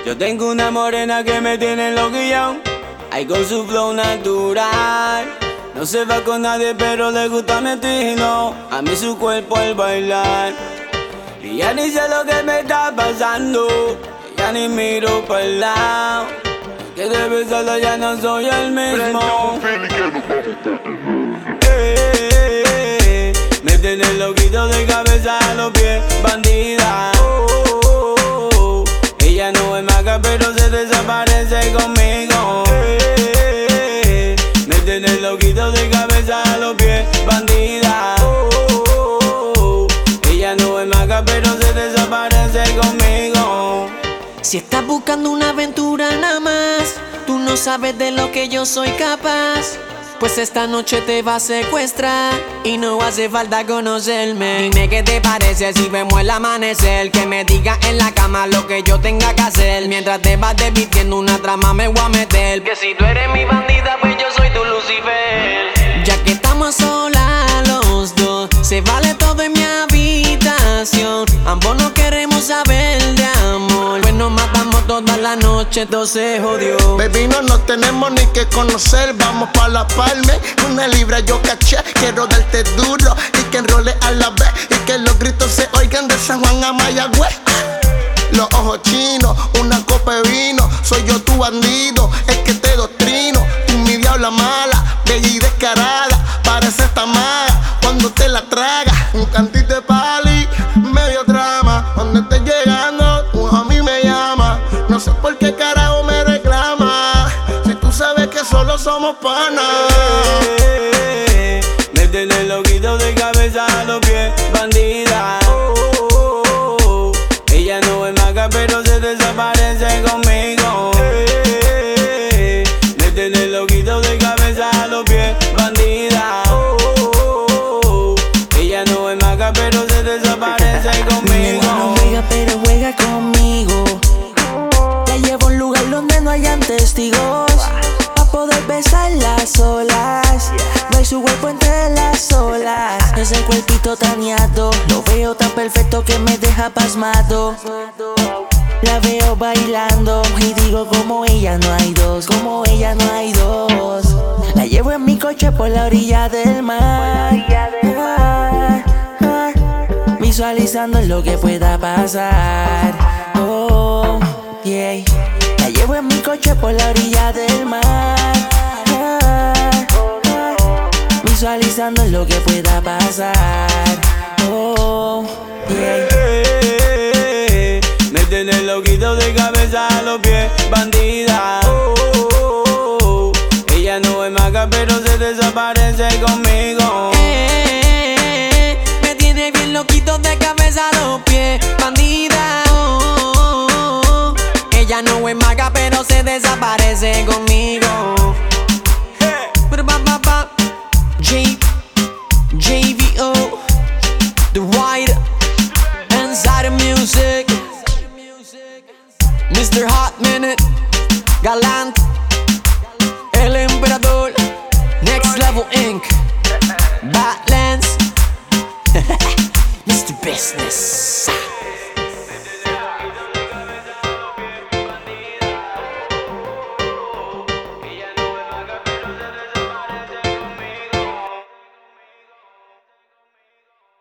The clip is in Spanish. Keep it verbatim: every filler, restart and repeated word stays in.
Yo tengo una morena que me tiene loquillao, ay con su flow natural. No se va con nadie pero le gusta mi estilo, a mí su cuerpo al bailar. Y ya ni sé lo que me está pasando, ya ni miro para el lado. Que de besarla ya no soy el mismo. Eh, me tiene loquito de cabeza a los pies, bandida. Oh, oh, oh, oh. Ella no es maga pero se desaparece conmigo. Eh, me tiene loquito de cabeza a los pies, bandida. Oh, oh, oh, oh. Ella no es maga pero se desaparece conmigo. Si estás buscando una aventura nada más, tú no sabes de lo que yo soy capaz. Pues esta noche te va a secuestrar y no hace falta conocerme. Dime qué te parece si vemos el amanecer, que me digas en la cama lo que yo tenga que hacer. Mientras te vas desvistiendo una trama me voy a meter, que si tú eres mi bandida pues yo soy tu Lucifer. Ya que estamos solas los dos, se vale todo en mi habitación. Ambos no queremos saber de amor, pues nos matamos toda la noche, todo se jodió. Baby, no nos tenemos ni que conocer, vamos pa' la palme. Una libra yo caché, quiero darte duro y que enrole a la vez y que los gritos se oigan de San Juan a Mayagüez. Los ojos chinos, una copa de vino, soy yo tu bandido, el que te doctrino. Tú mi diabla mala, bella y descarada, parece esta maga cuando te la tragas. Un cantito de pali, medio drama, cuando estés llegando, tú a mí me llama. No sé por qué carajo me reclama, si tú sabes que solo somos panas. Eh, me tiene loquito de cabeza a los pies, bandida. Oh, oh, oh, oh. Ella no es maga pero se desaparece conmigo. Eh, me tiene loquito de cabeza a los pies, bandida. Oh, oh, oh, oh. Ella no es maga pero se desaparece conmigo. Ella no juega pero juega conmigo. La llevo a un lugar donde no hayan testigos, pa' poder besarla a solas. No hay su cuerpo entre las olas. Ese cuerpito taneado, lo veo tan perfecto que me deja pasmado. La veo bailando y digo como ella no hay dos, como ella no hay dos. La llevo en mi coche por la orilla del mar, ah, ah, visualizando lo que pueda pasar. Oh, yeah. La llevo en mi coche por la orilla del mar, ah, ah, visualizando lo que pueda pasar. Oh, yeah. Eh, me tiene loquito de cabeza a los pies, bandida. Oh, oh, oh, oh. Ella no es maga pero se desaparece conmigo. Eh, me tiene bien loquito de cabeza a los pies, bandida. Oh, oh, oh. Ella no es maga pero se desaparece conmigo.